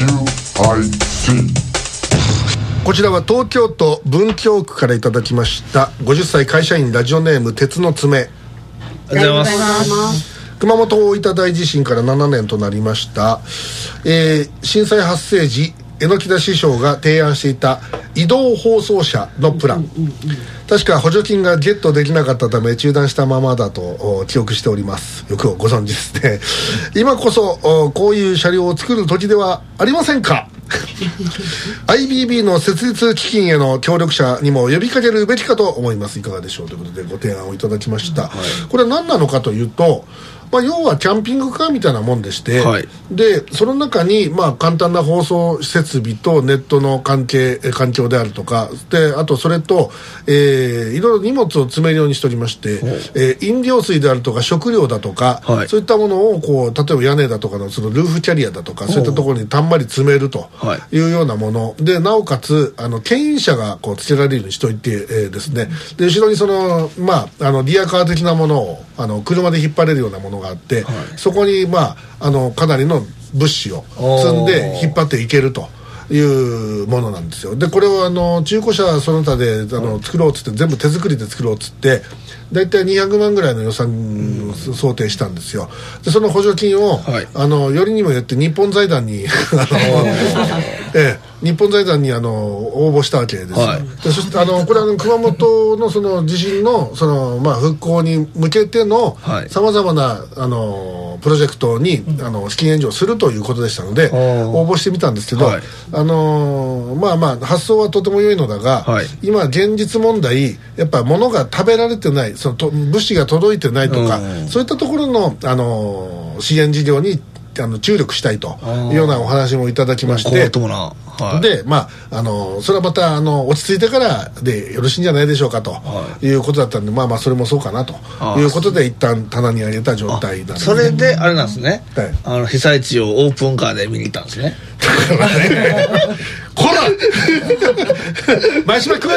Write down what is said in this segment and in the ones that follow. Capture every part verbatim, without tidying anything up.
キューアイティー。 こちらは東京都文京区からいただきましたごじゅっさい会社員ラジオネーム鉄の爪。 ありがとうございます。 熊本大分大地震からななねんとなりました、えー、震災発生時榎田師匠が提案していた移動放送車のプラン、うんうんうん、確か補助金がゲットできなかったため中断したままだと記憶しております。よくご存知ですね今こそこういう車両を作る時ではありませんかアイビービー の設立基金への協力者にも呼びかけるべきかと思います。いかがでしょうということでご提案をいただきました、はい、これは何なのかというと、まあ、要はキャンピングカーみたいなもんでして、はい、でその中にまあ簡単な放送設備とネットの関係環境であるとかで、あとそれと、えー、いろいろ荷物を詰めるようにしておりまして、えー、飲料水であるとか食料だとか、はい、そういったものをこう例えば屋根だとかのそのルーフキャリアだとかそういったところにたんまり詰めるというようなもので、なおかつあの牽引車がこうつけられるようにしておいて、えー、ですね、で後ろにそのまああのリアカー的なものをあの車で引っ張れるようなものがあって、はい、そこに、まあ、あのかなりの物資を積んで引っ張っていけるというものなんですよ。でこれをあの中古車その他であの作ろうっつって全部手作りで作ろうっつってだいたいにひゃくまんぐらいの予算を想定したんですよ。でその補助金を、はい、あのよりにもよって日本財団にあの、ええ、日本財団にあの応募したわけですよ、はい、でそしてあのこれは熊本のその地震のその、まあ、復興に向けてのさまざまなあのプロジェクトにあの資金援助をするということでしたので応募してみたんですけど、はい、あのまあまあ発想はとても良いのだが、はい、今現実問題やっぱ物が食べられてないそのと物資が届いてないとかそういったところの、あの支援事業にあの注力したいというようなお話もいただきまして、はい、でまああのそれはまたあの落ち着いてからでよろしいんじゃないでしょうかということだったんで、まあまあそれもそうかなということで一旦棚に上げた状態なんです、ね、 それであれなんですね、はい、あの被災地をオープンカーで見に行ったんですね。 だからねこら前島君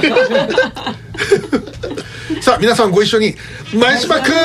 さあ皆さんご一緒に前島君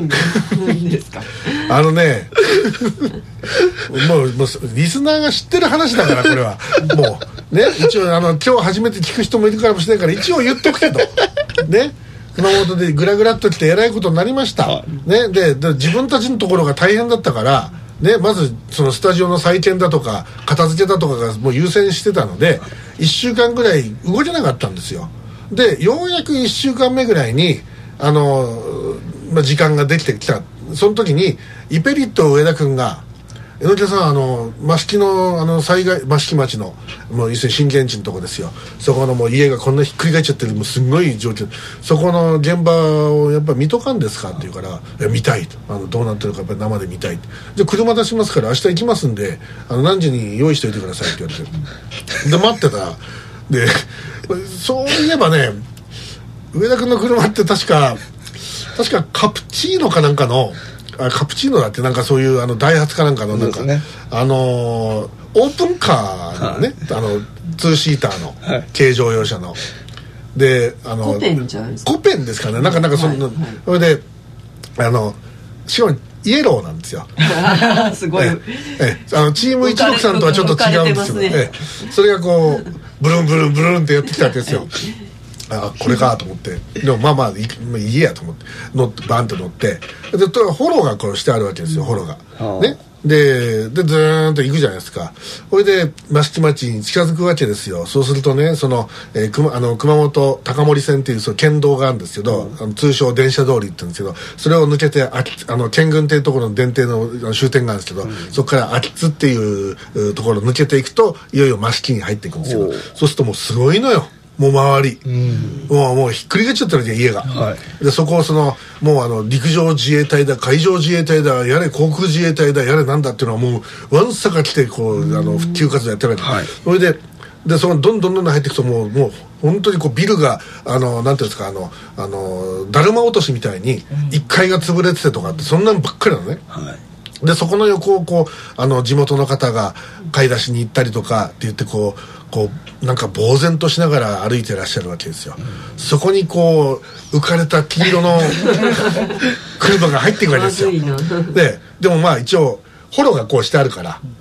あのねもう、もうリスナーが知ってる話だからこれはもうね一応あの今日初めて聞く人もいるかもしれないから一応言っとくけどね熊本でグラグラっと来てえらいことになりました、はい、ね、で, で自分たちのところが大変だったからね、まずそのスタジオの再建だとか片付けだとかがもう優先してたのでいっしゅうかんぐらい動けなかったんですよ。でようやくいっしゅうかんめぐらいにあの、まあ、時間ができてきた。その時にイペリット上田君が榎田さんあの益城のあの災害益城町のもう要するに震源地のとこですよ。そこのもう家がこんなひっくり返っちゃってるもうすごい状況、そこの現場をやっぱ見とかんですかって言うから、いや見たいと、あのどうなってるかやっぱり生で見たい。じゃあ車出しますから明日行きますんであの何時に用意しておいてくださいって言われてで待ってたらでそういえばね上田君の車って確か確かカプチーノかなんかのあカプチーノだってなんかそういうあのダイハツかなんかのなんか、ね、あのー、オープンカーのね、はい、あのツーシーターの軽乗用車の、はい、であのコペンじゃないですか。 コペンですかね、なんかなんかその、はいはい、それであのしかもイエローなんですよすごいええあのチーム一六さんとはちょっと違うんですよ、ねええ、それがこうブルンブルンブルンってやってきたわけですよあこれかと思ってでもまあまあいいやと思って乗ってバンって乗ってでフォローがこうしてあるわけですよ、フォローが、ね、ででズーンと行くじゃないですか。それで益城町に近づくわけですよ。そうするとねその、えー、熊, あの熊本高森線っていうその県道があるんですけど、うん、あの通称電車通りって言うんですけど、それを抜けてああの県軍っていうところの電停の終点があるんですけど、うん、そこから秋津っていうところを抜けていくといよいよ益城に入っていくんですよ。そうするともうすごいのよ、もう周り、うん、もうもうひっくり返っちゃったわけ家が、はい、でそこをそのもうあの陸上自衛隊だ海上自衛隊だやれ航空自衛隊だやれなんだっていうのはもうわんさか来てこうあの復旧活動やってるわけ、はい、それででそのどんどんどんどん入っていくともうもう本当にこうビルがあのなんていうんですかあのあのだるま落としみたいにいっかいが潰れててとかってそんなのばっかりなのね、はい、でそこの横をこうあの地元の方が買い出しに行ったりとかって言ってこうこうなんか呆然としながら歩いてらっしゃるわけですよ、うん、そこにこう浮かれた黄色の車が入っていくわけですよで, でもまあ一応フォローがこうしてあるから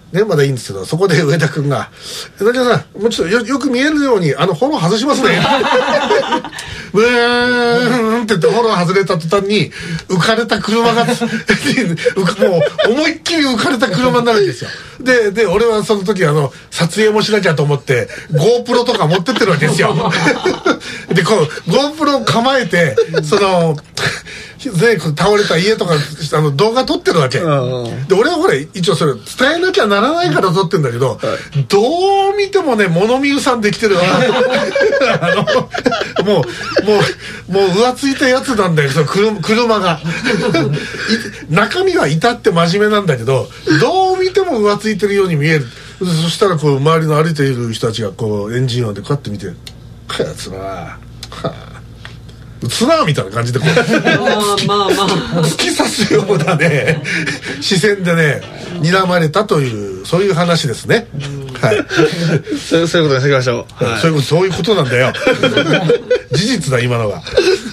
ね、まだいいんですけど、そこで上田君が「上田さんもうちょっと よ, よく見えるようにあのフォロー外しますね」うーんって言ってフォロー外れた途端に浮かれた車がもう思いっきり浮かれた車になるんですよ。でで俺はその時あの撮影もしなきゃと思って GoPro とか持ってってるわけですよ。でこう GoPro 構えてそので倒れた家とかあの動画撮ってるわけで、俺はほら一応それ伝えなきゃならないから撮ってんだけど、どう見てもね物見ゆさんできてるわ。あのもうもうもう浮ついたやつなんだよ、その 車, 車が中身は至って真面目なんだけど、どう見ても浮ついてるように見える。そしたらこう周りの歩いている人たちがこうエンジン音でこうやって見て「こやつなはあ撃つな」みたいな感じでこうまあまあ突き刺すようなね視線でね睨まれたというそういう話ですね。はい、 そうそういうことにしておきましょう、はい、 そういうそういうことなんだよ。事実だ今のが。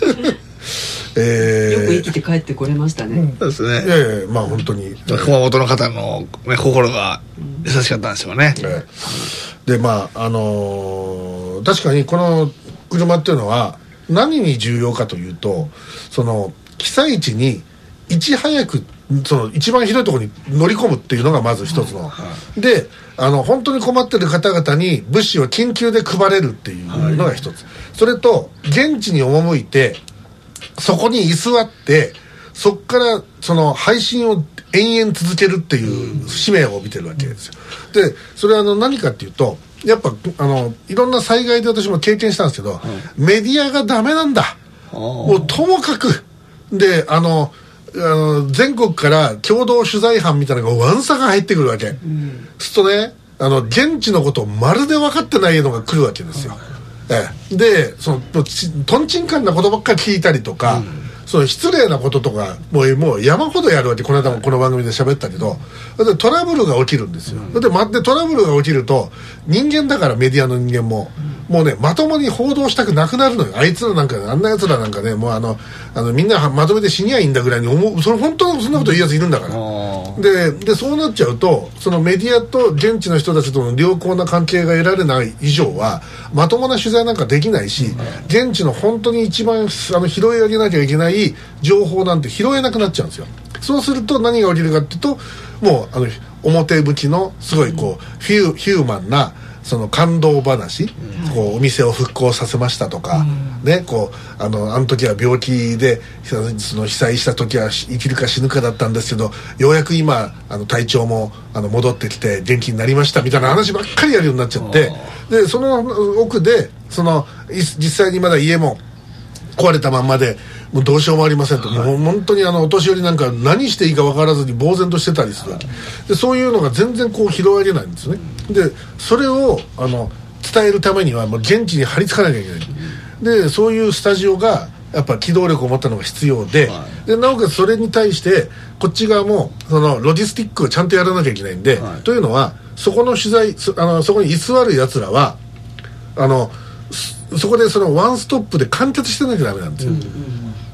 えー、よく生きて帰ってこれましたね、うん、 そうですね。 いやいやまあ本当に熊本の方の、ね、心が優しかったんでしょうね、うん、 でまああのー、確かにこの車っていうのは何に重要かというと、その被災地にいち早くその一番ひどいところに乗り込むっていうのがまず一つの、はい、であの本当に困ってる方々に物資を緊急で配れるっていうのが一つ、はい、それと現地に赴いてそこに居座ってそこからその配信を延々続けるっていう使命を帯びてるわけですよ。でそれはあの何かっていうと、やっぱあのいろんな災害で私も経験したんですけど、はい、メディアがダメなんだ。もうともかくであのあの全国から共同取材班みたいなのがわんさか入ってくるわけ、うん、そうするとねあの現地のことをまるで分かってないのが来るわけですよ、ええ、でそのとんちんかんなことばっかり聞いたりとか、うん、その失礼なこととかもう、もう山ほどやるわけ。この間もこの番組で喋ったけど、でトラブルが起きるんですよ、うん、で待ってトラブルが起きると人間だからメディアの人間も、うん、もうねまともに報道したくなくなるのよ。あいつらなんかあんなやつらなんかねもうあのあのみんなまとめて死にゃいいんだぐらいに思う。それ本当にそんなこと言うやついるんだから。ででそうなっちゃうとそのメディアと現地の人たちとの良好な関係が得られない以上はまともな取材なんかできないし、現地の本当に一番あの拾い上げなきゃいけない情報なんて拾えなくなっちゃうんですよ。そうすると何が起きるかっていうともうあの表向きのすごいこうヒュー、ヒューマンなその感動話、うん、こうお店を復興させましたとか、うん、ねこうあのあの時は病気でその被災した時は生きるか死ぬかだったんですけどようやく今あの体調もあの戻ってきて元気になりましたみたいな話ばっかりやるようになっちゃって、でその奥でその実際にまだ家も壊れたまんまでもうどうしようもありませんと、はい、もう本当にあのお年寄りなんか何していいか分からずに呆然としてたりするわけで、そういうのが全然こう拾い上げないんですね。でそれをあの伝えるためにはもう現地に張り付かなきゃいけない。でそういうスタジオがやっぱ機動力を持ったのが必要 で,、はい、でなおかつそれに対してこっち側もそのロジスティックをちゃんとやらなきゃいけないんで、はい、というのはそこの取材 そ, あのそこに居座るやつらはあのそこでそのワンストップで完結してなきゃダメなんですよ、うんうん、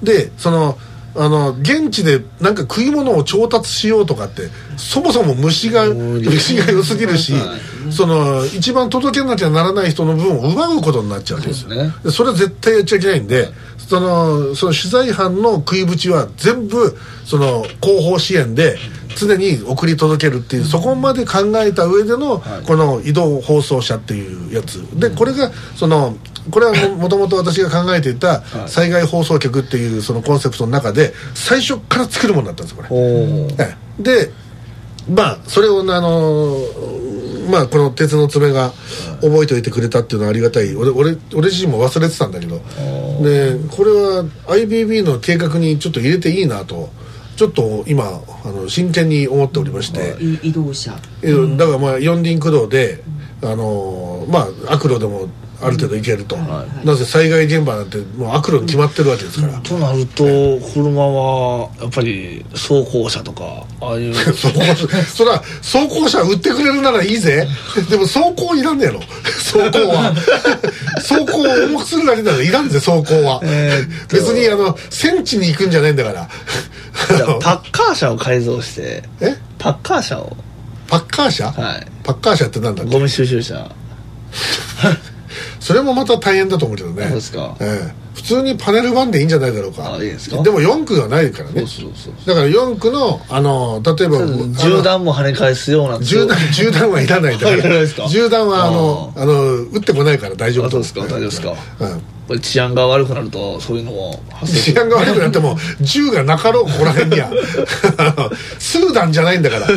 でそのあの現地でなんか食い物を調達しようとかってそもそも虫が虫が良すぎるし、その一番届けなきゃならない人の分を奪うことになっちゃうわけですよ、ね、でそれは絶対やっちゃいけないんで、そのその取材班の食いぶちは全部その後方支援で常に送り届けるっていう、そこまで考えた上でのこの移動放送車っていうやつで、これがそのこれは も, もともと私が考えていた災害放送局っていうそのコンセプトの中で最初から作るものだったんですこれ。でまあそれをあのまあこの鉄の爪が覚えておいてくれたっていうのはありがたい。 俺, 俺, 俺自身も忘れてたんだけど、でこれは アイビービー の計画にちょっと入れていいなとちょっと今あの真剣に思っておりまして、 移動車だからまあ四輪駆動であのまあ悪路でもある程度行けると、うんはい、なぜ災害現場なんてもう悪路に決まってるわけですから、うん、 となると車はやっぱり走行車とかああいう走行車それは走行車売ってくれるならいいぜ。でも走行いらんねやろ走行は走行を重くするだけならいらんぜ走行は、えー、別にあの戦地に行くんじゃないんだからじゃあパッカー車を改造してえパッカー車をパッカー車、 はい、 パッカー車ってなんだっけ、 ゴミ収集車それもまた大変だと思うけどね。 そうですか、 ええ、普通にパネルバンでいいんじゃないだろうか。 あ、いいですか。 でもよん区がないからね。 そうそうそう、 だからよん区のあの例えば銃弾も跳ね返すような銃弾銃弾はいらないだから銃弾はあのあの撃ってこないから大丈夫。 そうですか、大丈夫ですか、 うんこれ治安が悪くなるとそういうのも発生。 治安が悪くなっても銃がなかろうここら辺にはスーダンじゃないんだから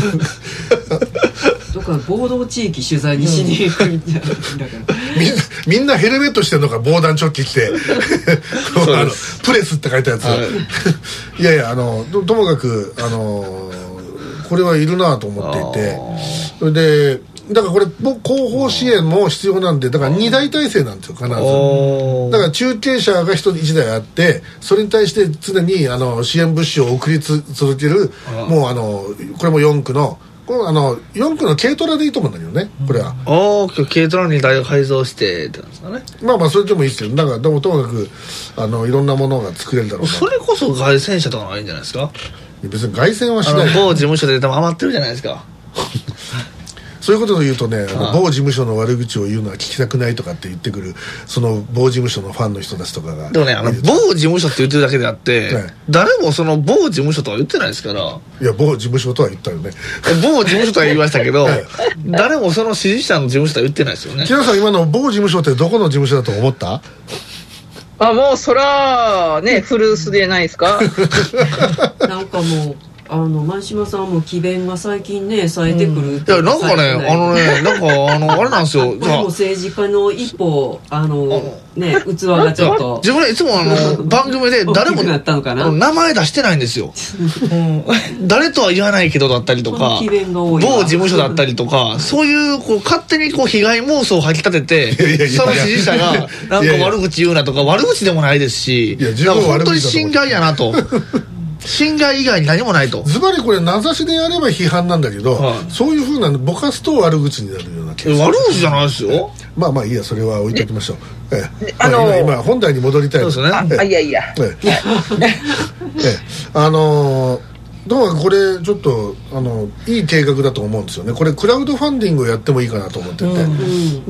どっか暴動地域取材にしに行くみたいな、だからみんなみんなヘルメットしてるのか、防弾チョッキ着てあのプレスって書いたやつ、はい、いやいやあの と, ともかくあのこれはいるなと思っていて、それでだからこれ後方支援も必要なんで、だからにだい体制なんですよ必ず。だから中継車がひとりいちだいあって、それに対して常にあの支援物資を送りつ続ける、もうあのこれもよん区のこのあのよん区の軽トラでいいと思うんだけどね、これは。 ああ、軽トラに台を改造してってなんですかね。 まあまあそれでもいいですよ。だからでもともかくあのいろんなものが作れるだろうな。 それこそ凱旋車とかのがいいんじゃないですか。 別に凱旋はしない。 あの某事務所で多分余ってるじゃないですかそういうことを言うとね、あの某事務所の悪口を言うのは聞きたくないとかって言ってくるその某事務所のファンの人たちとかが。 でもね、あの某事務所って言ってるだけであって、はい、誰もその某事務所とは言ってないですから。 いや某事務所とは言ったよね某事務所とは言いましたけど、はい、誰もその支持者の事務所とは言ってないですよね。 木田さん今の某事務所ってどこの事務所だと思った？ あ、もうそらね古巣でないですかなんかもうあの前島さんも詭弁が最近ね冴えてくる、うん、 いやなんかねあのねなんかあのあれなんですよ。 でも政治家の一歩あのね器がちょっと自分はいつもあの番組で誰もなったのかな、 名前出してないんですよ、うん、誰とは言わないけどだったりとか某事務所だったりとかそういうこう勝手にこう被害妄想を吐き立ててその支持者がなんか悪口言うなとか悪口でもないですし、なんか本当に侵害やなと侵害以外に何もないと。 ズバリこれ名指しでやれば批判なんだけど、はい、そういうふうなぼかすと悪口になるような気がする。 悪口じゃないですよ。 まあまあいいや、それは置いておきましょう。ええ、あのー、今, 今本題に戻りたい。 そうですね。 あ、いやいや。ええええ、あのーどうもこれちょっとあのいい計画だと思うんですよね。これクラウドファンディングをやってもいいかなと思ってて、うん、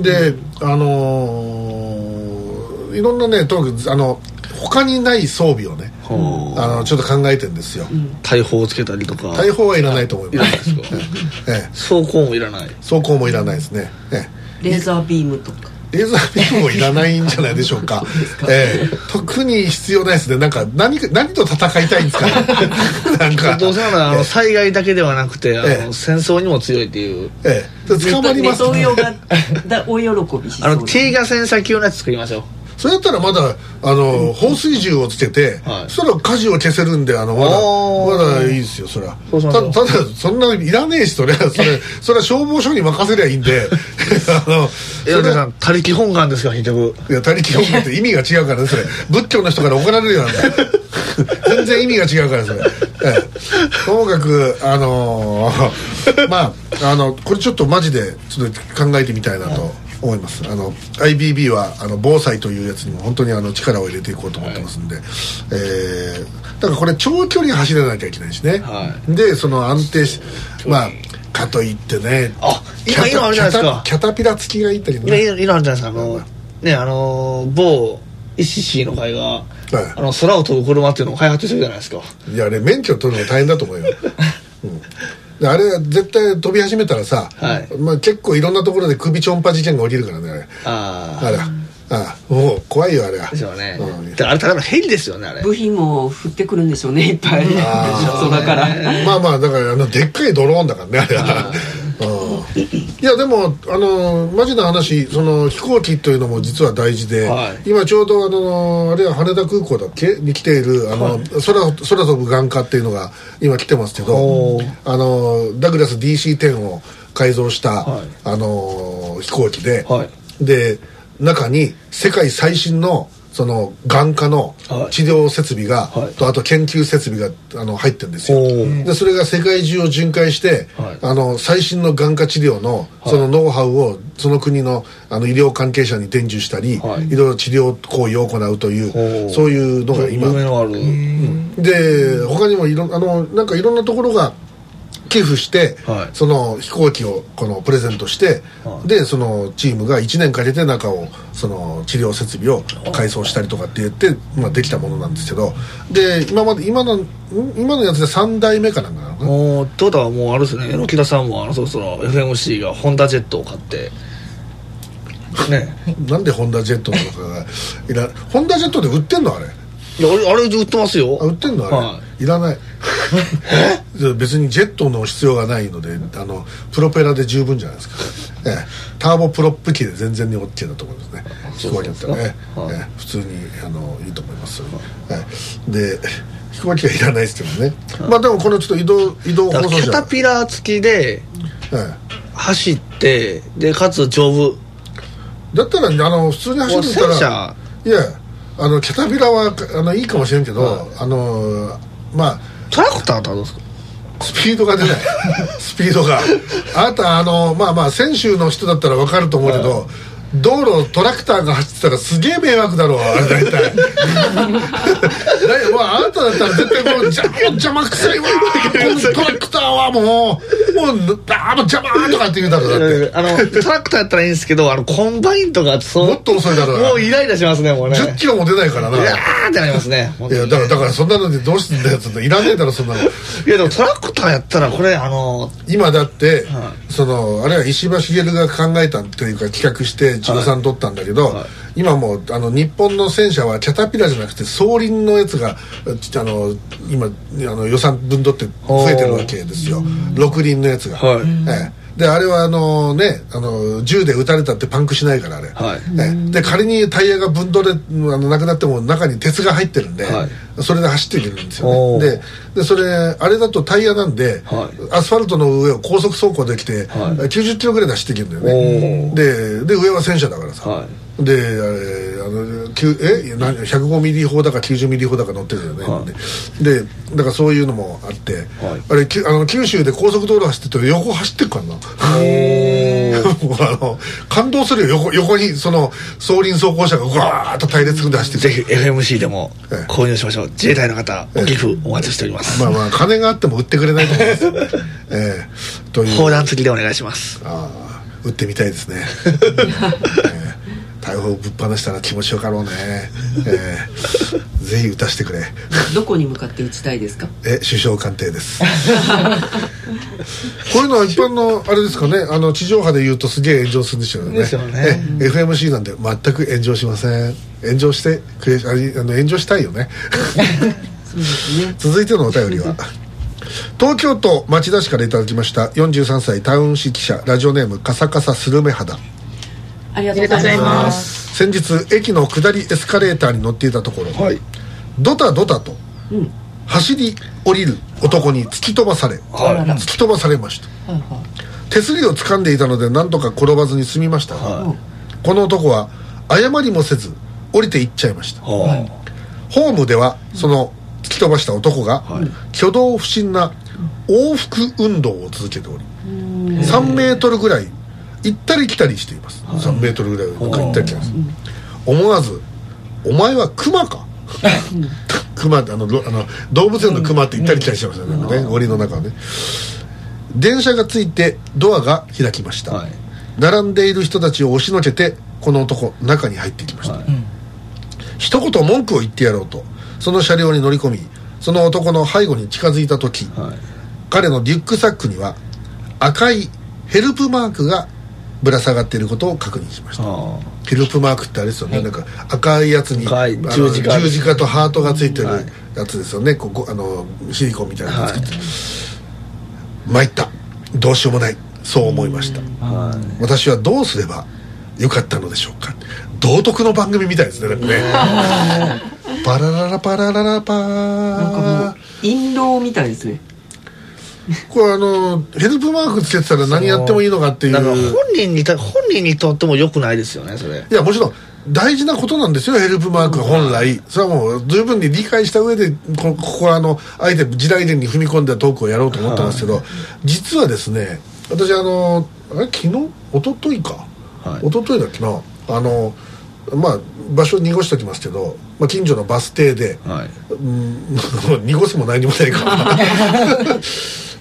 であのー、いろんなねとにかくあの他にない装備をね、あのちょっと考えてるんですよ、うん、 大砲をつけたりとか。 大砲はいらないと思います。 ええ、装甲もいらない。 装甲もいらないですね、ええ、レーザービームとかレーザービームもいらないんじゃないでしょうかええ、特に必要ないですね。なんか 何, 何と戦いたいんですかなんかどうせならあの災害だけではなくてあの、ええ、戦争にも強いっていう、 ええ、捕まりますね。 お喜びしそうあの T が戦車級のやつ作りましょう。 それだったらまだあの放水銃をつけて、はい、そしたら火事を消せるんであのまだまだいいですよ。それはただただそんないらねえし、それはそれそれは消防署に任せりゃいいんであのいやさん他力本願ですか結局。 いや他力本願って意味が違うからねそれ仏教の人から怒られるようなんだ全然意味が違うからそれ、ええ、ともかくあのー、まああのこれちょっとマジでちょっと考えてみたいなと思います。あの アイビービー はあの防災というやつにも本当にあの力を入れていこうと思ってますんで、はい、えー、だからこれ長距離走らなきゃいけないしね、はい、でその安定しまあかといってね、 あ今今あるじゃないですかキャタピラ付きがいいんだけどね。 今今あるじゃないですかあの、ね、あの某イシシーの会が、はい、あの空を飛ぶ車っていうのを開発してるじゃないですか。 いやあれ免許取るの大変だと思うよ、うんあれは絶対飛び始めたらさ、はい、まあ、結構いろんなところで首ちょんぱ事件が起きるからねあれ。ああれああもう怖いよあれは。 ですよね、うん、あれただのヘリですよねあれ。 部品も降ってくるんでしょうねいっぱい空から。 まあまあだからあのでっかいドローンだからねあれは。いやでもあのマジな話、その飛行機というのも実は大事で、はい、今ちょうどあのあれは羽田空港だっけに来ているあの、はい、空, 空飛ぶ眼科っていうのが今来てますけど、あのダグラス ディーシーテン を改造した、はい、あの飛行機で、はい、で中に世界最新のその眼科の治療設備が、はい、とあと研究設備があの入ってるんですよ。でそれが世界中を巡回して、はい、あの最新の眼科治療のそのノウハウをその国の、あの医療関係者に伝授したり、はい、いろいろ治療行為を行うというそういうのが今、うん、で他にもいろあのなんかいろんなところが寄付して、 はい、 その飛行機をこのプレゼントして、はい、でそのチームがいちねんかけて中をその治療設備を改装したりとかって言って、まあ、できたものなんですけど、で今まで今の今のやつでさんだいめかなんかなのかな。 もうってことはもうあれですね、榎木田さんもあのそろそろ エフエムシー がホンダジェットを買ってねなんでホンダジェットなのかがいらホンダジェットで売ってんのあれ。 いやあれ、あれ売ってますよ。 あ売ってんのあれ、はい、いらない別にジェットの必要がないのであのプロペラで十分じゃないですか、ええ、ターボプロップ機で全然に OK だと思いますね。飛行機だったらね、はい、ええ、普通にあのいいと思います、はい、ええ、で飛行機はいらないですけどね、はい、まあでもこのちょっと移動移動放送車キャタピラー付きで、ええ、走ってでかつ丈夫だったらあの普通に走ってたらいやあのキャタピラはあのいいかもしれんけど、はい、あのまあトラクターってどうですか。 スピードが出ないスピードがあなたあのまあまあ選手の人だったら分かると思うけど、はい、道路トラクターが走ってたらすげえ迷惑だろうあれ大体だいもうあなただったら絶対こう邪魔邪魔くさいわこのトラクターはもうもうあもう邪魔とかって言うだろうだってあのトラクターやったらいいんですけどあのコンバインとかそうもっと遅いだろうもうイライラしますねもうねじゅっキロも出ないからないやーってなりますねいやだからだからそんなのでどうしてんだよっていらねえだろそんなのいやでもトラクターやったらこれあの今だって、はい、そのあれは石破茂が考えたというか企画して千葉さん取ったんだけど、はいはい、今もうあの日本の戦車はキャタピラじゃなくて双輪のやつがあの今あの予算分取って増えてるわけですよ六輪のやつが、はいええであれはあのねあの銃で撃たれたってパンクしないからあれ、はいね、で仮にタイヤが分取れあのなくなっても中に鉄が入ってるんで、はい、それで走っていけるんですよねででそれあれだとタイヤなんで、はい、アスファルトの上を高速走行できて、はい、きゅうじゅっキロぐらいで走っていけるんだよねでで上は戦車だからさ、はい、であれあのえひゃくごミリ砲だかきゅうじゅうミリ砲だか乗ってるよね、はい、でだからそういうのもあって、はい、あれきあの九州で高速道路走ってると横走ってるからなあの感動するよ 横, 横にその双輪走行車がうわーっと隊列組んで走ってる。 ぜひ エフエムシー でも購入しましょう、ええ、自衛隊の方お寄付お待ちしております、 ええ、まあまあ金があっても売ってくれないと思いますよ、ええ、という砲弾付きでお願いします。 ああ売ってみたいですね、ええ大砲ぶっ放したら気持ちよかろうね、えー、ぜひ撃たしてくれ。 どこに向かって撃ちたいですか。 え首相官邸ですこういうのは一般のあれですかねあの地上波で言うとすげえ炎上するんでしょうね。 ですよね、 え エフエムシー なんで全く炎上しません。炎上してくれあの炎上したいよねそうですね。 続いてのお便りは東京都町田市からいただきましたよんじゅうさんさいタウン市記者ラジオネームカサカサスルメ肌。 ありがとうございます。 先日駅の下りエスカレーターに乗っていたところ、はい、ドタドタと、うん、走り降りる男に突き飛ばされ、はい、突き飛ばされました、はいはい、手すりを掴んでいたので何とか転ばずに済みましたが、はい、この男は謝りもせず降りていっちゃいました、はい、ホームではその突き飛ばした男が、はい、挙動不審な往復運動を続けておりさんメートルぐらい行ったり来たりしています、はい、さんメートルぐらい行ったり来たりします。思わずお前はクマかクマってあのあの動物園のクマって行ったり来たりしてましたね、うん、ね檻の中はね。電車がついてドアが開きました、はい、並んでいる人たちを押しのけてこの男中に入っていきました、はい、一言文句を言ってやろうとその車両に乗り込みその男の背後に近づいた時、はい、彼のリュックサックには赤いヘルプマークがぶら下がっていることを確認しました。ヘルプマークってあれですよね、はい、なんか赤いやつに十字架、十字架とハートがついてるやつですよね、はい、ここあのシリコンみたいなのがついてる、はい、参ったどうしようもないそう思いました、はい、私はどうすればよかったのでしょうか。道徳の番組みたいですね。なんかねパラララパラララパーなんかもう印籠みたいですね。 これあのヘルプマークつけてたら何やってもいいのかっていうなんか本人に本人にとっても良くないですよねそれ。 いやもちろん大事なことなんですよヘルプマーク本来。それはもう十分に理解した上でここはあのあえて時代伝に踏み込んだトークをやろうと思ってますけど、はい、実はですね私あのあれ昨日一昨日か、はい、一昨日だっけなあのまあ場所濁しておきますけど、まあ、近所のバス停で、はい、うん濁すも何にもないから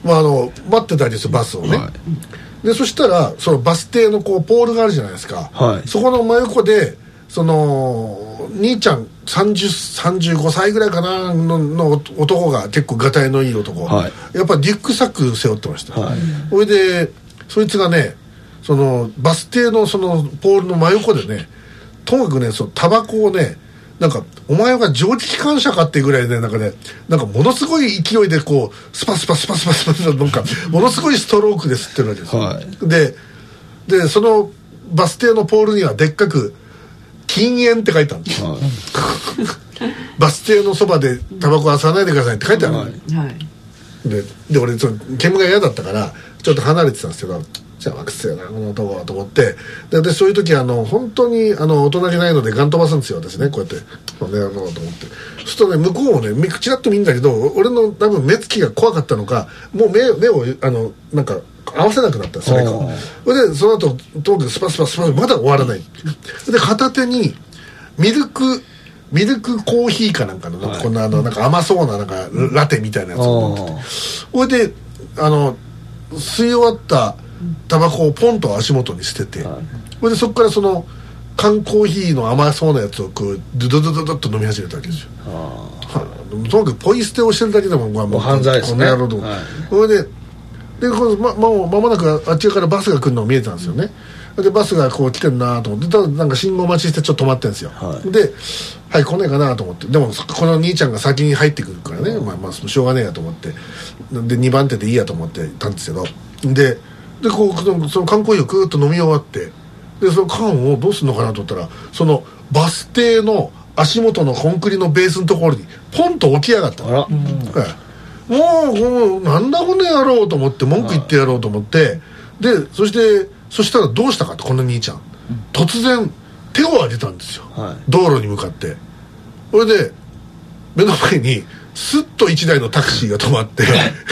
まあ、あの待ってたりするバスをね、はい、でそしたらそのバス停のこうポールがあるじゃないですか、はい、そこの真横でその兄ちゃんさんじゅう、さんじゅうごさいぐらいかな の, の男が結構がたいのいい男、はい、やっぱりリュックサック背負ってました、はい、それでそいつがねそのバス停のそのポールの真横でねともかくねそのタバコをねなんかお前が蒸気機関車かっていうぐらいで、ね、なんかねなんかものすごい勢いでこうスパスパスパスパスパスなんかものすごいストロークで吸ってるわけですよ、はい、で, でそのバス停のポールにはでっかく禁煙って書いてあるんですよ、はい、バス停のそばでタバコ吸わないでくださいって書いてある、はい、で, で俺その煙が嫌だったからちょっと離れてたんですけどじゃあ惑星なこの男はと思って で, でそういう時あの本当にあの大人げないのでガン飛ばすんですよ私ねこうやってこの野郎と思ってそうするとね向こうもねチラッと見るんだけど俺の多分目つきが怖かったのかもう 目, 目をあのなんか合わせなくなったそれがそれでその後とにかくスパスパスパまだ終わらないで片手にミルクミルクコーヒーかなんかのなんかこんなあのなんか甘そうななんかラテみたいなやつを持ってそれであの吸い終わったタバコをポンと足元に捨てて、はい、それでそこからその缶コーヒーの甘そうなやつをこうドゥドドドドッと飲み始めたわけですよ。とにかくポイ捨てをしてるだけでも、まあ、 もう犯罪ですね。 この野郎と、はい、それででこのままも間もなくあっちからバスが来るのが見えたんですよね。でバスがこう来てるなと思ってただなんか信号待ちしてちょっと止まってるんですよ、はい、ではい来ねえかなと思ってでもこの兄ちゃんが先に入ってくるからね、まあ、まあしょうがねえやと思ってでにばん手でいいやと思ってたんですけどででこうその缶コーヒーをクーッと飲み終わってでその缶をどうするのかなと思ったらそのバス停の足元のコンクリのベースのところにポンと起き上がったの、うん、はい、もう、もうなんだこの野郎と思って文句言ってやろうと思って、はい、でそしてそしたらどうしたかとこの兄ちゃん、うん、突然手を挙げたんですよ、はい、道路に向かってそれで目の前にスッと一台のタクシーが止まって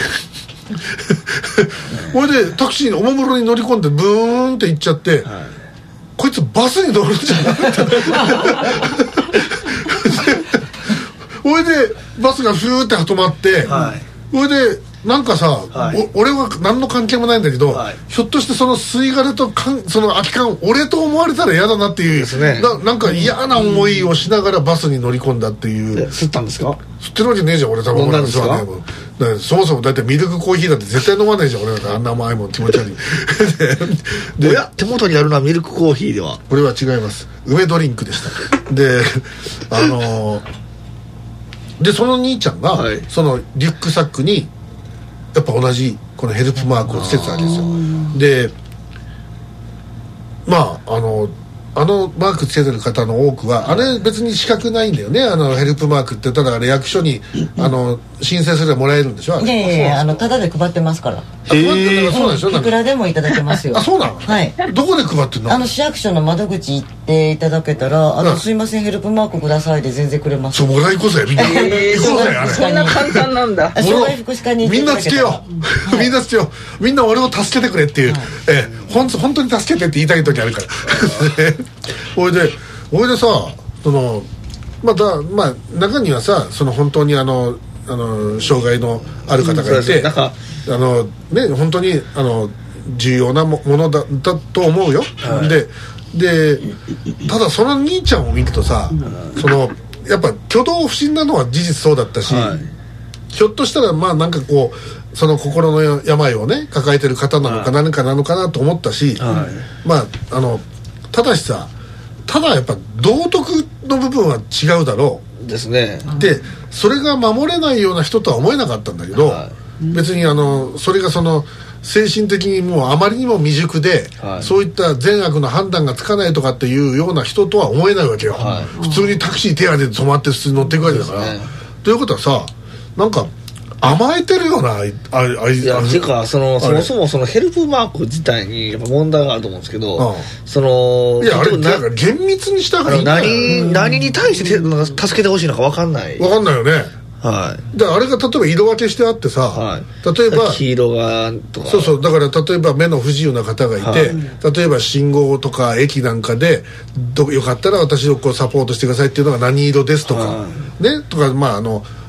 それでタクシーにおもむろに乗り込んでブーンって行っちゃって、はい、こいつバスに乗るんじゃなくてそれでバスがフーって止まって、はい、それでなんかさ、はい、俺は何の関係もないんだけど、はい、ひょっとしてその吸い殻とかんその空き缶俺と思われたら嫌だなっていうですね、な, なんか嫌な思いをしながらバスに乗り込んだっていう。 吸ったんですか？ 吸ってるわけねえじゃん俺多分。 飲んだんですか？ ね、そもそもだってミルクコーヒーだって絶対飲まないじゃん俺だってあんな甘いもん気持ち悪いで, で手元にあるのはミルクコーヒーではこれは違います。梅ドリンクでしたであのー、でその兄ちゃんが、はい、そのリュックサックにやっぱ同じこのヘルプマークをつけてたわけですよ。でまああのあのマークつけてる方の多くはあれ別に資格ないんだよね。あのヘルプマークってただあれ役所にあの申請すればもらえるんでしょ。 いやいやいやあのタダで配ってますから。 えー、そうなんでしょ。 いくらでもいただけますよ。 あそうなの。 はい。 どこで配ってんの？ あの市役所の窓口行っていただけたらあの、うん、すいませんヘルプマークくださいで全然くれます。 そうもらいこそやみんな。 えー、そうだよあれ。そんな簡単なんだ。 障害福祉課にみんなつけよう、はい、みんなつけようみんな俺を助けてくれっていう、はい、えー、ほん本当に助けてって言いたい時あるからおいでおいでさそのまあだまあ中にはさその本当にあのあの障害のある方がいて、うん、なんかあのね本当にあの重要なものだだと思うよ、はい、ででただその兄ちゃんを見るとさ、うん、そのやっぱ挙動不審なのは事実そうだったし、はい、ひょっとしたらまあなんかこうその心の病をね抱えてる方なのか何かなのかなと思ったし、はい、まああのただしさただやっぱ道徳の部分は違うだろうですね。 でそれが守れないような人とは思えなかったんだけど、はい、別にあのそれがその精神的にもうあまりにも未熟で、はい、そういった善悪の判断がつかないとかっていうような人とは思えないわけよ、はい、普通にタクシー手当てで止まって普通に乗っていくわけだから、ね、ということはさなんか甘えてるようなああいやていうかそのそもそもそのヘルプマーク自体にやっぱ問題があると思うんですけど、うん、そのいやあれなんか厳密にした方がいいんだよ。何何に対して助けてほしいのか分かんない分かんないよね。 はい、 であれが例えば色分けしてあってさ、はい、例えば黄色がとかそうそうだから例えば目の不自由な方がいて、はい、例えば信号とか駅なんかでどよかったら私をこうサポートしてくださいっていうのが何色ですとか、はい、ねとかまああの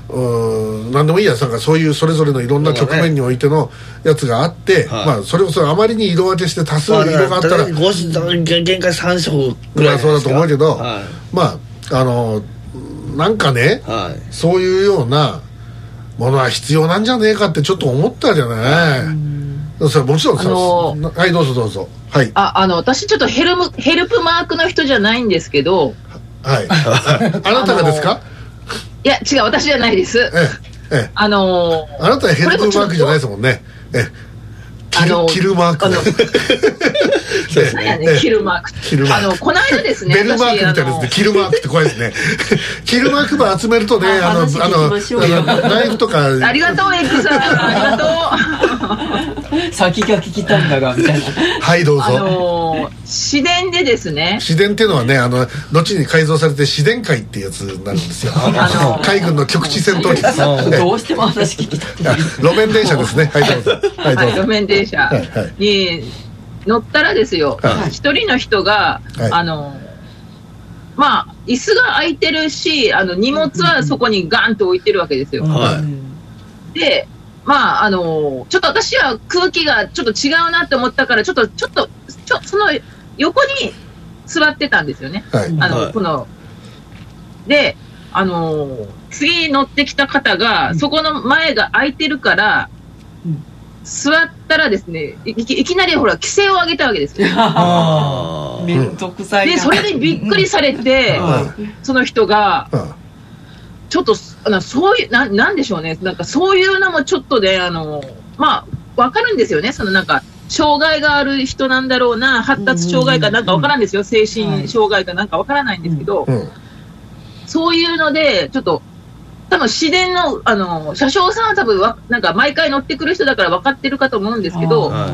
うん何でもいいやなんかそういうそれぞれのいろんな局面においてのやつがあって、ね、まあ、それこそあまりに色分けして多数色があったら、まあ、 ご限界さん色ぐらいですか。 まあそうだと思うけど、 はい、 まああのなんかね、はい、そういうようなものは必要なんじゃねえかってちょっと思ったじゃない。それもちろんさ、あのー、はいどうぞどうぞ。はい。 ああの私ちょっとヘルムヘルプマークの人じゃないんですけど。 はい。あなたがですか？ いや違う私じゃないです。ええええ、あのー、 あなたはヘルプマークじゃないですもんね。ええ、キル、あのー、キルマーク。あの何やねキルマーク。 キルマーク。 あのこの間ですね。 ベルマークみたいですね。キルマークって怖いですね。キルマークば集めるとね、あのあのナイフとか。 ありがとうエッグさん。ありがとう。先が聞きたいんだがみたいな。 はいどうぞ。 あのー、市電でですね。 市電っていうのはね、あの後に改造されて市電会っていうやつになるんですよ。あのー、海軍の局地戦闘機です。 どうしても話聞きたい。 路面電車ですね。はいどうぞ。 はいどうぞ。路面電車に乗ったらですよ。一人の人があのまあ椅子が空いてるし、あの荷物はそこにガンと置いてるわけですよ。で。まああのちょっと私は空気がちょっと違うなって思ったからちょっとちょっとちょその横に座ってたんですよね。はい、あの、はい、このであの次乗ってきた方が、うん、そこの前が空いてるから、うん、座ったらですね い, いきなりほら規制を上げたわけですよ。 あめんどくさいな。 でそれでびっくりされて、うん、その人が。うんちょっとあのそういう な, なんでしょうねなんかそういうのもちょっとで、ね、あのまあ分かるんですよね。そのなんか障害がある人なんだろうな発達障害かなんか分からんですよ、うん、精神障害かなんか分からないんですけど、うん、そういうのでちょっと多分市電 の, あの車掌さんは多分わなんか毎回乗ってくる人だから分かってるかと思うんですけど、はい、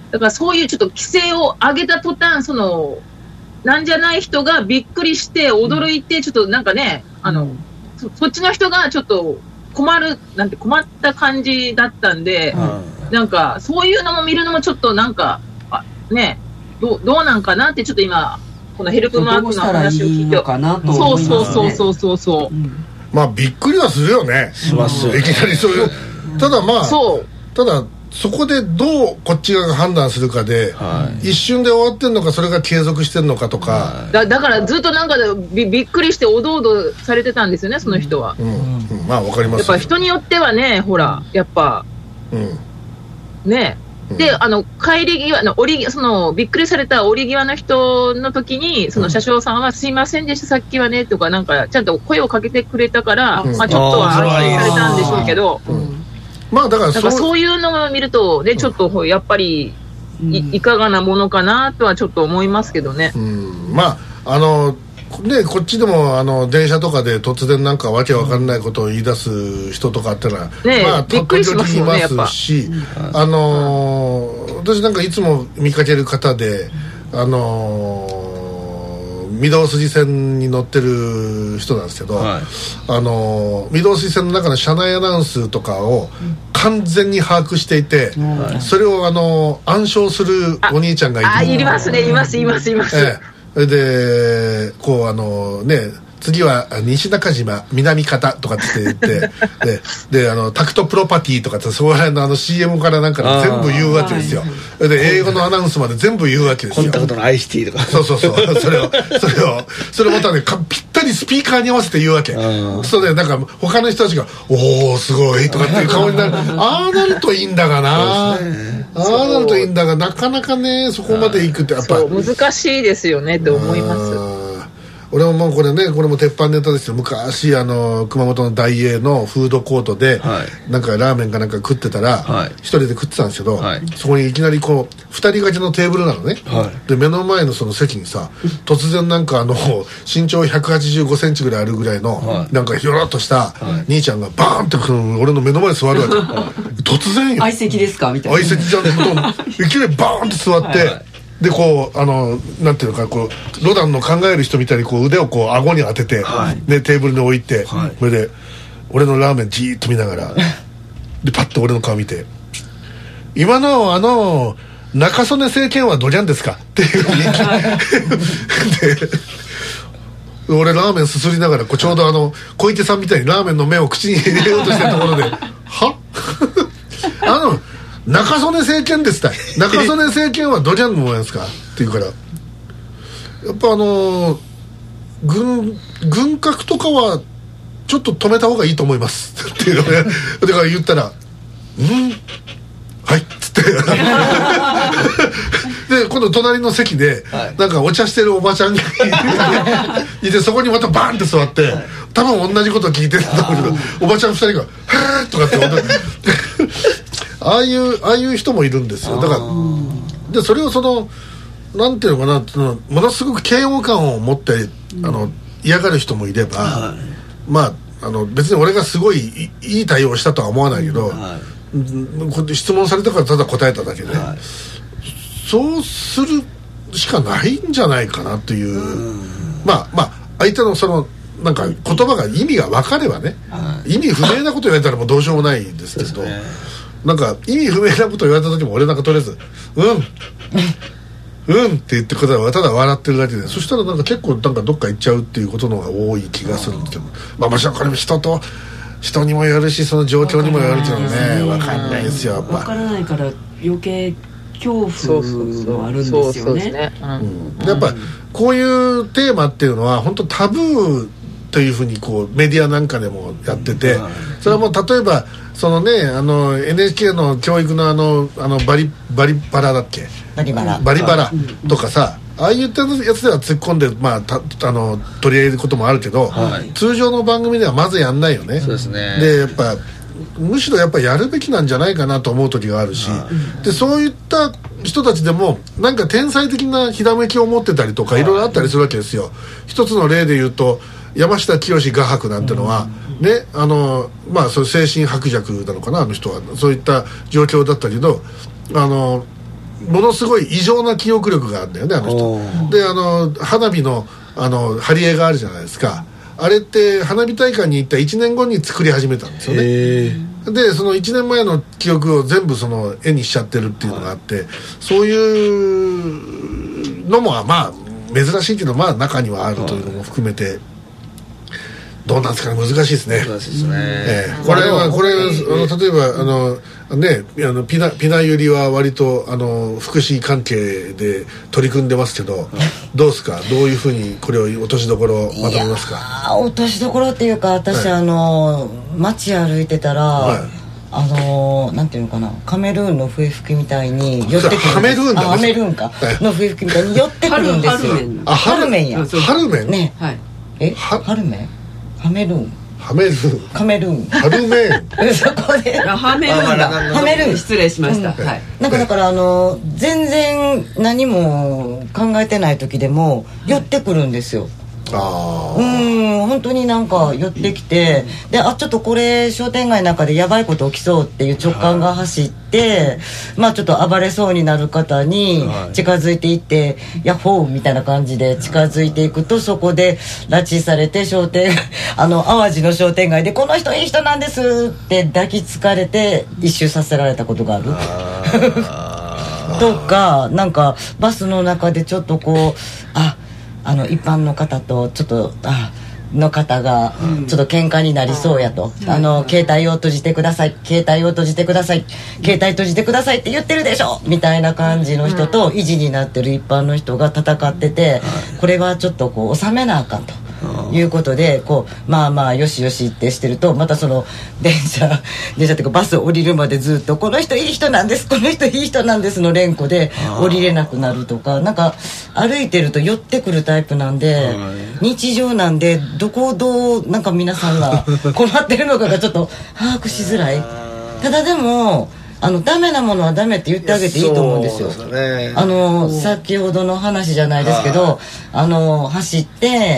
だからそういうちょっと規制を上げた途端そのなんじゃない人がびっくりして驚いてちょっとなんかねあの、うんそ, そっちの人がちょっと困るなんて困った感じだったんで、うん、なんかそういうのも見るのもちょっとなんかあねど う, どうなんかなってちょっと今このヘルプマークの話を聞いてそうそうそうそうそうそう、うん、 まあびっくりはするよね。 しますよ、 いきなりそういうただまあそうただそこでどうこっち側が判断するかで、はい、一瞬で終わってんのかそれが継続してんのかとか、 はい、だ, だからずっとなんか び, びっくりしておどおどされてたんですよねその人は、 うんうん、まあわかります。 やっぱ人によってはねほらやっぱ、うん、ねで、うん、あの帰り際の降りそのびっくりされた降り際の人の時にその車掌さんは、うん、すいませんでしたさっきはねとかなんかちゃんと声をかけてくれたから、うん、まあちょっとは安心されたんでしょうけど、うんまあだから そ, なんかそういうのを見るとねちょっとやっぱり い,、うん、いかがなものかなとはちょっと思いますけどね。 うん、まああのねこっちでもあの電車とかで突然なんかわけわかんないことを言い出す人とかってのは、うん、ねまあびっくりしますよねやっぱ。 し、うん、あのー、私なんかいつも見かける方であのー御堂筋線に乗ってる人なんですけど、はい、あの御堂筋線の中の車内アナウンスとかを完全に把握していて、うん、それをあの暗唱するお兄ちゃんがいて、 ああいますねいますいますいます、ええ、でこうあのね次は西中島南方とかって言ってで, であのタクトプロパティとかってそこら辺のあの シーエム からなんか全部言うわけですよ。で英語のアナウンスまで全部言うわけですよ。 コンタクトのアイシティとかそうそうそうそれをそれをそれまたねぴったりスピーカーに合わせて言うわけ。そうでなんか他の人たちがおおすごいとかっていう顔になるああなるといいんだがなあ、ね、ああなるといいんだがなかなかねそこまで行くってやっぱ難しいですよねって思います。 俺ももうこれねこれも鉄板ネタですよ。昔あの熊本の大英のフードコートで、はい、なんかラーメンかなんか食ってたら、はい、一人で食ってたんですけど、はい、そこにいきなりこう二人掛けのテーブルなのね、はい、で目の前のその席にさ突然なんかあの身長ひゃくはちじゅうごセンチぐらいあるぐらいの、はい、なんかひょろっとした兄ちゃんがバーンって俺の目の前に座るわけ、はい、突然よ相席ですかみたいな相席じゃんといきなりバーンって座って、はいはいでこうあのなんていうのかこうロダンの考える人みたいにこう腕をこう顎に当てて、はい、でテーブルに置いて、はい、それで俺のラーメンじーっと見ながらでパッと俺の顔見て今のあの中曽根政権はどりゃんですかっていうふうにで俺ラーメンすすりながらこうちょうどあの小池さんみたいにラーメンの麺を口に入れようとしてるところではあの中曽根政権ですたい中曽根政権はどじゃんのもんやんすかって言うから、やっぱあのー、軍軍拡とかはちょっと止めた方がいいと思いますっていうのねだから言ったらうんはいっつってで今度隣の席で、はい、なんかお茶してるおばちゃんがいてそこにまたバーンって座って、はい、多分同じこと聞いてるんだけどおばちゃんふたりが「はぁ」とかってああいうああいう人もいるんですよ。だからでそれをそのなんていうのかな、そのものすごく嫌悪感を持って、うん、あの嫌がる人もいれば、はい、まああの別に俺がすごいいい対応したとは思わないけど、はい、質問されたからただ答えただけで、はい、そうするしかないんじゃないかなという、うん、まあまあ相手のそのなんか言葉が意味が分かればね、はい、意味不明なこと言われたらもうどうしようもないんですけど、ね、なんか意味不明なこと言われた時も俺なんかとりあえずうんうんって言ってことはただ笑ってるだけで、そしたらなんか結構なんかどっか行っちゃうっていうことの方が多い気がするんですけど、まあもちろんこれも人と人にもよるしその状況にもよるけどね、分かんないですよ。やっぱ分からないから余計恐怖もあるんですよね。 やっぱこういうテーマっていうのは本当タブーというふうにこうメディアなんかでもやってて、それはもう例えばそのねあの エヌエイチケー の教育のあのあのバリバリバラだっけバリバラバリバラとかさ、ああいうやつでは突っ込んで、まあ、たあの取り上げることもあるけど、はい、通常の番組ではまずやんないよね。 そうですね。 でやっぱむしろやっぱやるべきなんじゃないかなと思う時があるし、はい、でそういった人たちでもなんか天才的なひらめきを持ってたりとかいろいろあったりするわけですよ。一つの例で言うと山下清画伯なんてのは、うん、ねあのまあそれ精神薄弱なのかな、あの人はそういった状況だったけど、あのものすごい異常な記憶力があるんだよねあの人で。あの花火のあの貼り絵があるじゃないですか、あれって花火大会に行ったいちねんごに作り始めたんですよね。でそのいちねんまえの記憶を全部その絵にしちゃってるっていうのがあって、はい、そういうのもまあ珍しいけどまあ中にはあるというのも含めて、どうなんですかね、難しいですね。 難しいですね、 えー、これはこれあの例えばあのねあのピナピナユリは割とあの福祉関係で取り組んでますけど、どうですか、どういうふうにこれを落としどころをまとめますか。 いや落としどころっていうか私、はい、あの街歩いてたら、はい、あのなんていうのかな、カメルーンの笛吹きみたいに寄ってくるんです。 ハメルーンだね。 あハメルーンか、はい、の笛吹きみたいに寄ってくるんですよ。 あハルメンやハルメンね、はい、えハルメンハメルーンハメルーンカメルーンハルメンそこでハメルーンだハメルーン失礼しました、うん、はい、 なんかだからあの全然何も考えてない時でも寄ってくるんですよ。あうん本当になんか寄ってきて、であちょっとこれ商店街の中でやばいこと起きそうっていう直感が走って、まあちょっと暴れそうになる方に近づいていって、ヤッホーみたいな感じで近づいていくと、そこで拉致されて商店あの淡路の商店街でこの人いい人なんですって抱きつかれて一周させられたことがあるとか、なんかバスの中でちょっとこうああの一般の方とちょっとあの方がちょっと喧嘩になりそうやと、うん、あの携帯を閉じてください携帯を閉じてください携帯閉じてくださいって言ってるでしょみたいな感じの人と維持になってる一般の人が戦ってて、これはちょっとこう収めなあかんということで、こうまあまあよしよしってしてると、またその電車電車っていうかバス降りるまでずっとこの人いい人なんですこの人いい人なんですの連呼で降りれなくなるとか、なんか歩いてると寄ってくるタイプなんで、日常なんでどこをどうなんか皆さんが困ってるのかがちょっと把握しづらい。ただでもあのダメなものはダメって言ってあげていいと思うんですよ。 そうですね、 あの先ほどの話じゃないですけど、あの走って、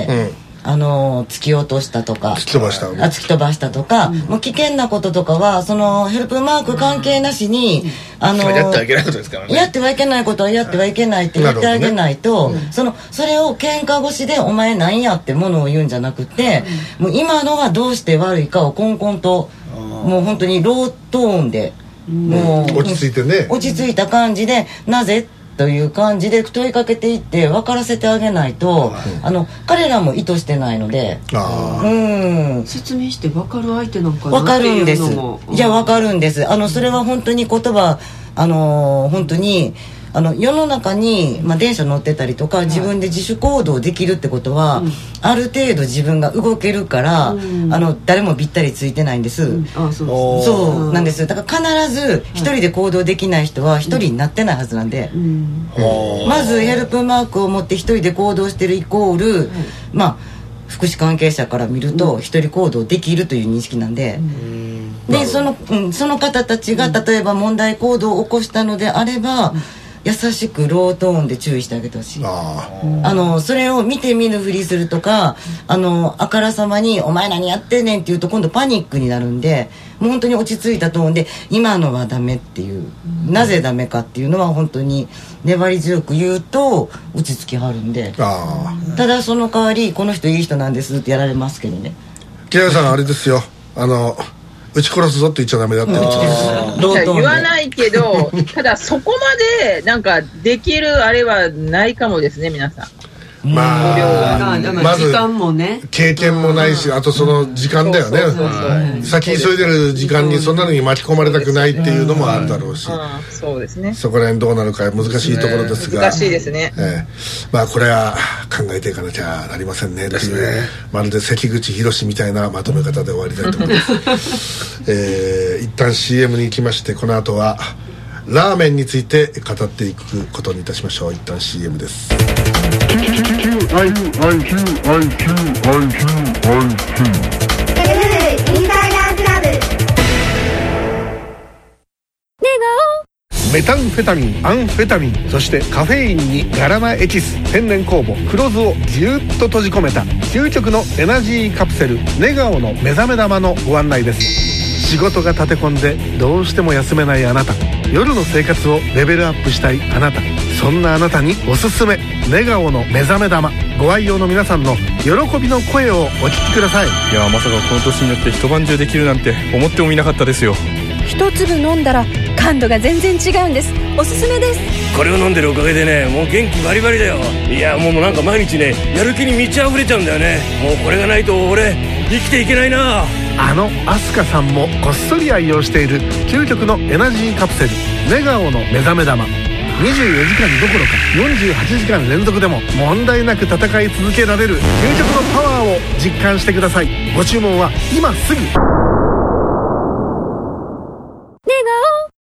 うんあの突き落としたとか突き飛ばした、 あ突き飛ばしたとか、うん、もう危険なこととかはそのヘルプマーク関係なしに、うん、あのやってはいけないことですからね。 やってはいけないことはやってはいけないって言ってあげないと、ねうん、そのそれを喧嘩越しでお前なんやってものを言うんじゃなくて、うん、もう今のはどうして悪いかをコンコンともう本当にロートーンで、 うん、もう落ち着いてね落ち着いた感じでなぜっという感じで問いかけていって分からせてあげないと、うん、あの彼らも意図してないので、 あ、 うん、 説明して分かる相手なんかな分かるんです、 うん、 いや分かるんです。あのそれは本当に言葉あの本当にあの世の中に、まあ、電車乗ってたりとか自分で自主行動できるってことは、うん、ある程度自分が動けるから、うん、あの誰もぴったりついてないんです、うん、あ、そうです、そうなんです。だから必ず一人で行動できない人は一人になってないはずなんで、うんうん、まずヘルプマークを持って一人で行動してるイコール、うん、まあ福祉関係者から見ると一人行動できるという認識なんで、うん、でその、うん、その方たちが例えば問題行動を起こしたのであれば、うん、優しくロートーンで注意してあげてほしい。ああのそれを見て見ぬふりするとか、あのあからさまにお前何やってんねんって言うと今度パニックになるんで、もう本当に落ち着いたトーンで今のはダメっていう、うん、なぜダメかっていうのは本当に粘り強く言うと落ち着きはるんで、あ、ただその代わりこの人いい人なんですってやられますけどね。 木谷さんあれですよ、あの撃ち殺すぞって言っちゃダメだって言わないけどただそこまでなんかできるあれはないかもですね皆さん。 まあ、まず時間もね経験もないし、あとその時間だよね。先急いでる時間にそんなのに巻き込まれたくないっていうのもあるだろうし、 そうですね、 そこら辺どうなるか難しいところですが、 難しいですね、 えー、まあこれは考えていかなきゃなりませんねっていう、まるで関口宏みたいなまとめ方で終わりたいと思います、えー、一旦 シーエム に行きまして、この後はラーメンについて語っていくことにいたしましょう。一旦 シーエム です。 メタンフェタミン、アンフェタミン、そしてカフェインにガラマエキス、天然酵母黒酢をぎゅっと閉じ込めた究極のエナジーカプセルネガオの目覚め玉のご案内です。仕事が立て込んでどうしても休めないあなた、夜の生活をレベルアップしたいあなた、そんなあなたにおすすめネガオの目覚め玉。ご愛用の皆さんの喜びの声をお聞きください。 いやまさかこの年によって一晩中できるなんて思ってもみなかったですよ。 一粒飲んだら感度が全然違うんです。おすすめです。 これを飲んでるおかげでね、もう元気バリバリだよ。いやもうなんか毎日ねやる気に満ち溢れちゃうんだよね。もうこれがないと俺生きていけないな。 あのアスカさんもこっそり愛用している究極のエナジーカプセルネガオの目覚め玉。にじゅうよじかんどころかよんじゅうはちじかん連続でも問題なく戦い続けられる究極のパワーを実感してください。ご注文は今すぐ。